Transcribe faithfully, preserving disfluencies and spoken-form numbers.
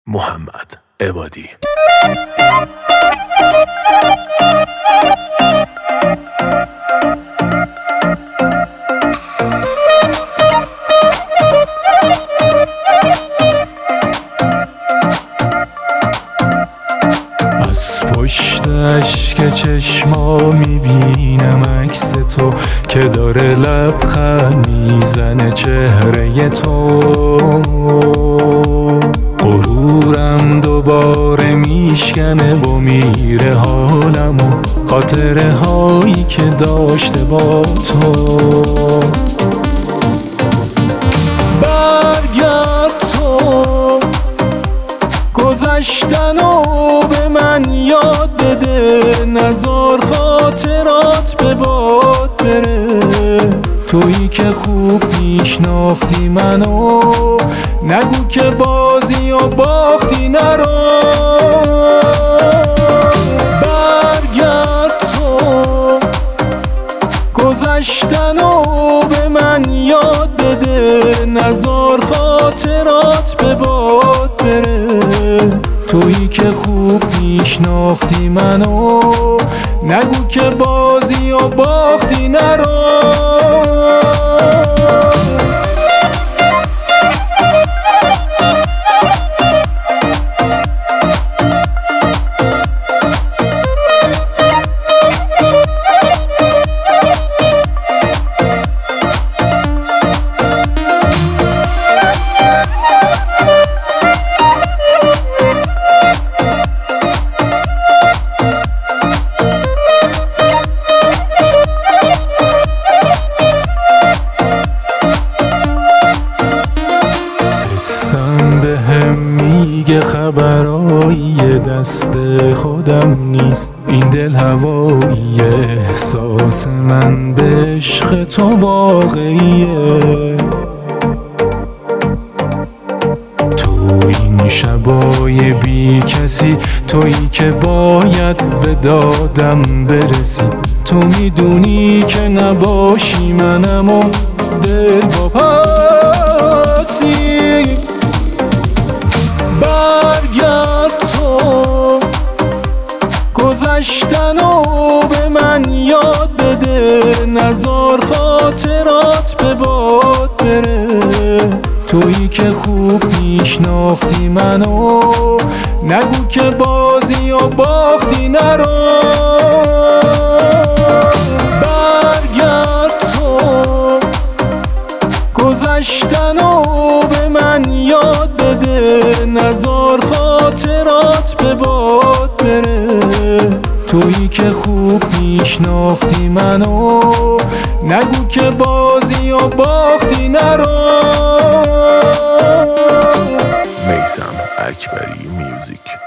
محمد عبادی. از پشت اشک چشما میبینم عکس تو که داره لبخند میزنه چهره تو. غرورم دوباره میشکنه و میره حالم و خاطره هایی که داشته با تو. برگرد تو گذشتن و به من یاد بده، نذار خاطرات به باد بره. تویی که خوب میشناختی منو، نگو که بازی و باختی نرو. برگرد تو گذشتن و به من یاد بده، نذار خاطرات به باد بره. تویی که خوب میشناختی منو، نگو که بازی و باختی نرو. میگه خبرایی دست خودم نیست، این دل هوایی احساس من به عشق تو واقعیه. تو این شبای بی کسی، تویی که باید به دادم برسی. تو میدونی که نباشی منم و دل با پسی. برگرد تو گذشتن و به من یاد بده، نذار خاطرات به باد بره. تویی که خوب میشناختی منو، نگو که بازی و باختی نرو. برگرد تو گذشتن و به من یاد بده، نذار خاطرات به باد بره. تویی که خوب میشناختی منو، نگو که بازی و باختی نرو. میثم اکبری میوزیک.